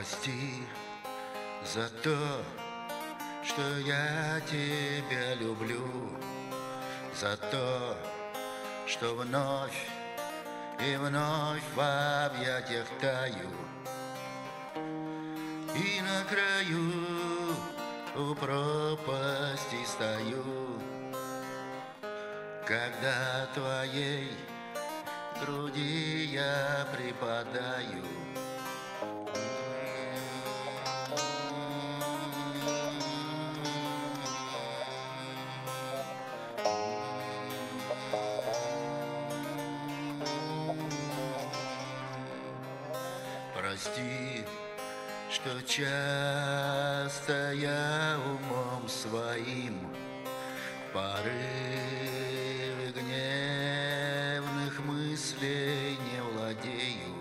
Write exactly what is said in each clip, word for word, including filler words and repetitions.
Прости за то, что я тебя люблю, за то, что вновь и вновь в объятиях таю, и на краю у пропасти стою, когда твоей груди я припадаю. Прости, что часто я умом своим в порыве гневных мыслей не владею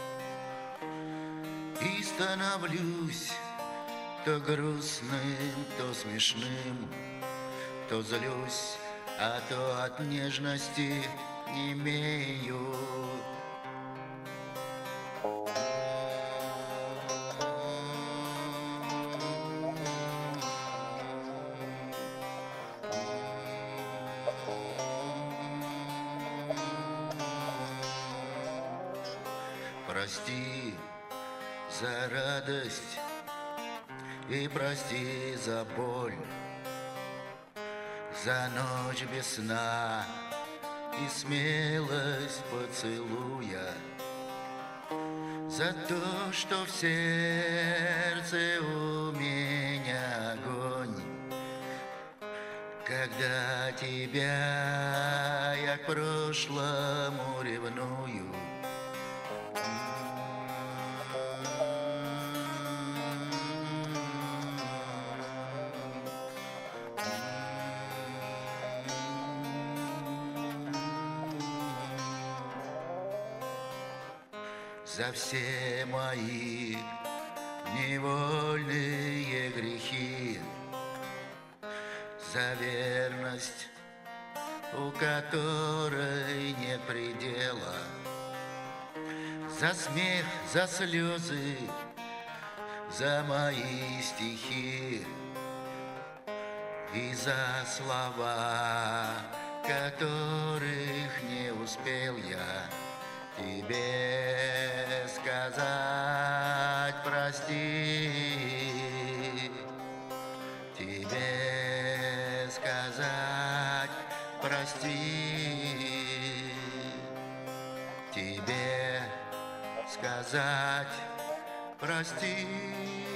и становлюсь то грустным, то смешным, то злюсь, а то от нежности немею. Прости за радость и прости за боль, за ночь без сна и смелость поцелуя, за то, что в сердце у меня огонь, когда тебя я к прошлому ревную. За все мои невольные грехи, за верность, у которой нет предела, за смех, за слезы, за мои стихи и за слова, которых не успел я тебе сказать. Прости, тебе сказать прости, тебе сказать прости.